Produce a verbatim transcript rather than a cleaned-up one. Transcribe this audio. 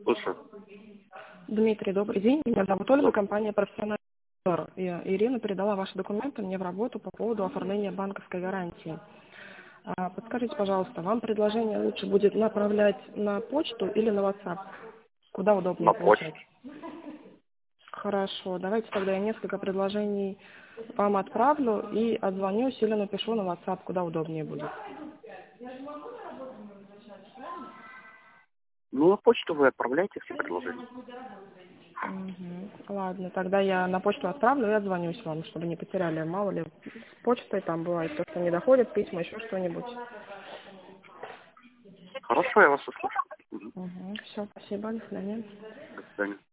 Слушаю. Дмитрий, добрый день. Меня зовут Ольга, компания «Профессиональный обзор». И Ирина передала ваши документы мне в работу по поводу оформления банковской гарантии. А, Подскажите, пожалуйста, вам предложение лучше будет направлять на почту или на WhatsApp? Куда удобнее На почту. получать? Хорошо, давайте тогда я несколько предложений вам отправлю и отзвонюсь или напишу на WhatsApp, куда удобнее будет. Ну, на почту вы отправляете все предложения. Мгм. Ладно, тогда я на почту отправлю и отзвонюсь вам, чтобы не потеряли. Мало ли, с почтой там бывает то, что не доходит, письма, еще что-нибудь. Хорошо, я вас услышу. Мгм. Угу. Все, спасибо, до свидания. До свидания.